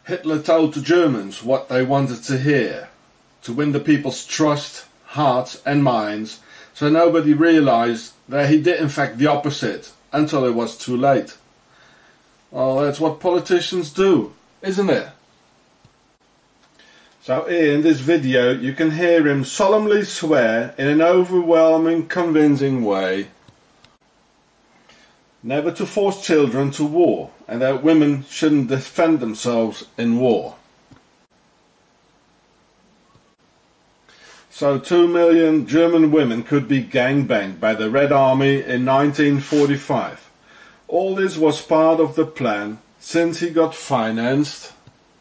Hitler told the Germans what they wanted to hear, to win the people's trust, hearts and minds, so nobody realized that he did in fact the opposite until it was too late. Well, that's what politicians do, isn't it? So here in this video you can hear him solemnly swear in an overwhelming, convincing way never to force children to war and that women shouldn't defend themselves in war. So 2 million German women could be gangbanged by the Red Army in 1945. All this was part of the plan since he got financed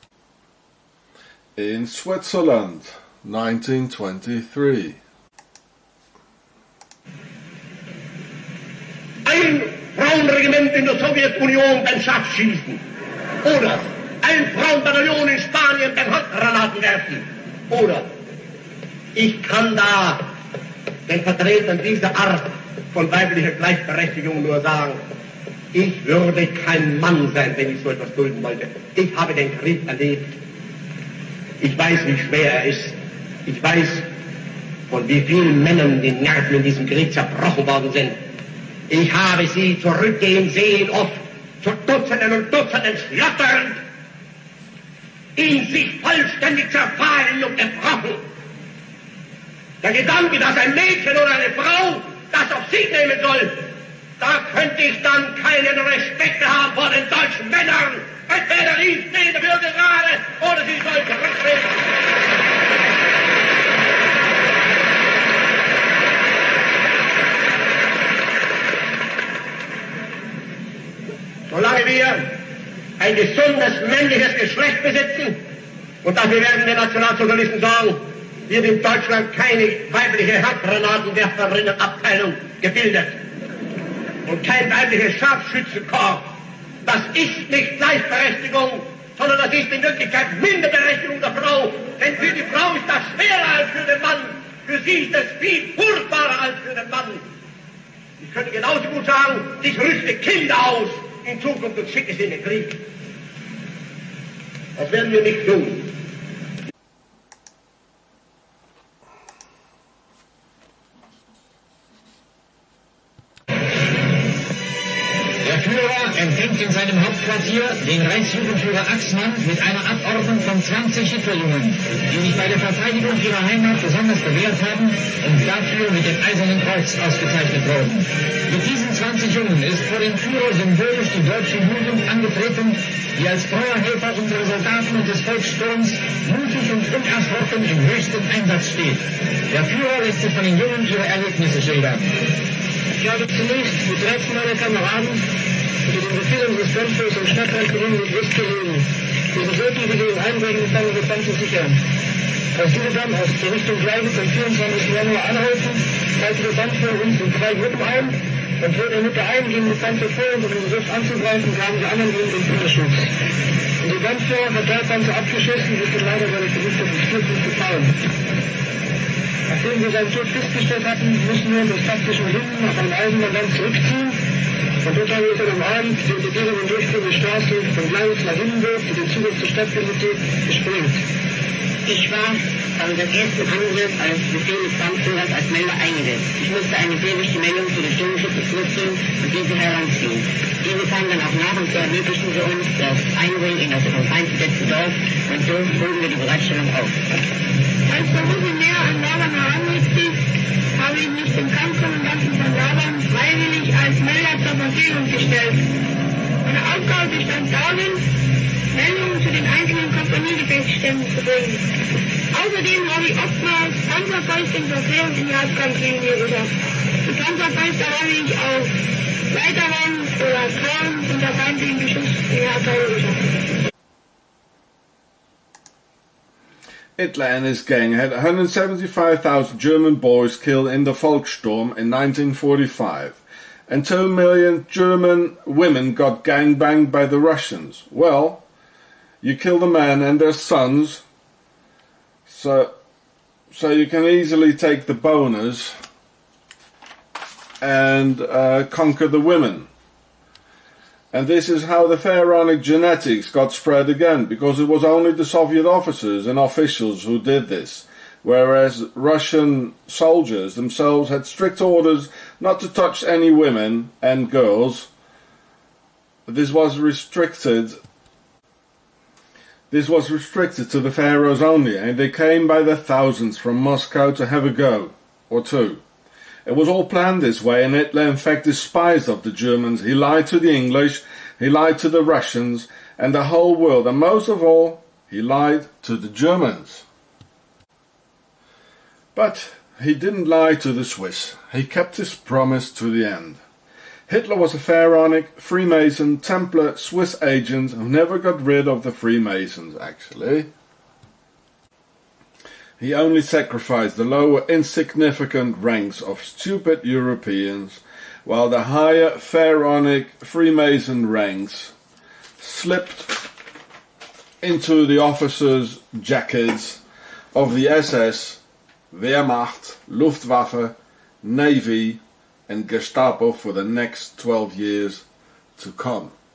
in Switzerland, 1923. Ein Frauenregiment in der Sowjetunion beim Scharfschießen. Oder ein Frauenbataillon in Spanien beim Handgranaten werfen. Oder ich kann da den Vertretern dieser Art von weiblicher Gleichberechtigung nur sagen, ich würde kein Mann sein, wenn ich so etwas dulden wollte. Ich habe den Krieg erlebt. Ich weiß, wie schwer er ist. Ich weiß, von wie vielen Männern die Nerven in diesem Krieg zerbrochen worden sind. Ich habe sie zurückgehen sehen, oft zu Dutzenden und Dutzenden schlotternd, in sich vollständig zerfallen und gebrochen. Der Gedanke, dass ein Mädchen oder eine Frau das auf sich nehmen soll, da könnte ich dann keinen Respekt haben vor den deutschen Männern. Entweder ich stehe dafür gerade oder sie soll zurücktreten. Solange wir ein gesundes männliches Geschlecht besitzen, und dafür werden die Nationalsozialisten sorgen, wird in Deutschland keine weibliche Handgranatenwerferinnenabteilung gebildet und kein weibliches Scharfschützenkorps. Das ist nicht Gleichberechtigung, sondern das ist in Wirklichkeit Minderberechtigung der Frau. Denn für die Frau ist das schwerer als für den Mann. Für sie ist es viel furchtbarer als für den Mann. Ich könnte genauso gut sagen, ich rüste Kinder aus in Zukunft und schicke sie in den Krieg. Das werden wir nicht tun. Der Führer empfängt in seinem Hauptquartier den Reichsjugendführer Axmann mit einer Abordnung von 20 Hitlerjungen, die sich bei der Verteidigung ihrer Heimat besonders bewährt haben und dafür mit dem Eisernen Kreuz ausgezeichnet wurden. Mit diesen 20 Jungen ist vor dem Führer symbolisch die deutsche Jugend angetreten, die als treuer Helfer unserer Soldaten und des Volkssturms mutig und unerschrocken im höchsten Einsatz steht. Der Führer lässt sich von den Jungen ihre Erlebnisse schildern. Ich habe zunächst mit 13 meiner Kameraden unter dem Befehl unseres Grundschuls im Stadtrand Grün mit Lust gelegen. Wir sollten wir den Einbrechen gefangen befand zu sichern. Als diese dann aus der Richtung Gleiwitz am 24. Januar anhalten, teilte der Band vor uns in 2 Gruppen ein und wurde in Mitte ein, gegen die Band vor uns, um den Begriff anzugreifen, gaben die anderen gegen den Führerschutz. Unser Bandführer hat der Panzer abgeschossen und ist leider seine vergifteten Stürzen gefallen. Nachdem wir seinen Tod festgestellt hatten, mussten wir uns aus taktischen Gründen nach einem Eisenbahnband zurückziehen. Und dort haben wir dann am Abend die Untergehung und Durchführung der Straße von Gleiwitz nach Hindenburg, die den Zugang zur Stadt bildete, gesprengt. Ich war bei dem ersten Angriff als Befehl des Bandführers als Melder eingesetzt. Ich musste eine befehligte Meldung zu den Sturmschutzen zurückziehen und diese heranziehen. Diese kamen dann auch nach und so ermöglichten sie uns das Eindringen in das vom Feind besetzte Dorf und so hoben wir die Bereitstellung auf. Als der Russe näher an Laban heranrückte, habe ich mich dem Kampfkommandanten von Laban freiwillig als Melder zur Verfügung gestellt. Meine Aufgabe bestand darin, Meldungen zu den einzelnen Kompaniebefehlsständen zu bringen. Außerdem habe ich oftmals Panzerfäuste in Verklärung in die Hauptkampflinie gebracht. Die Panzerfäuste habe ich auf Leiterwand oder Kran unter feindlichem Beschuss in die Abteilung geschafft. Hitler and his gang had 175,000 German boys killed in the Volkssturm in 1945, and 2 million German women got gangbanged by the Russians. Well, you kill the men and their sons, so you can easily take the bonus and conquer the women. And this is how the pharaonic genetics got spread again, because it was only the Soviet officers and officials who did this, whereas Russian soldiers themselves had strict orders not to touch any women and girls. This was restricted to the pharaohs only, and they came by the thousands from Moscow to have a go, or two. It was all planned this way, and Hitler in fact despised of the Germans. He lied to the English, he lied to the Russians, and the whole world, and most of all, he lied to the Germans. But he didn't lie to the Swiss. He kept his promise to the end. Hitler was a pharaonic, Freemason, Templar, Swiss agent who never got rid of the Freemasons, actually. He only sacrificed the lower, insignificant ranks of stupid Europeans, while the higher pharaonic Freemason ranks slipped into the officers' jackets of the SS, Wehrmacht, Luftwaffe, Navy and Gestapo for the next 12 years to come.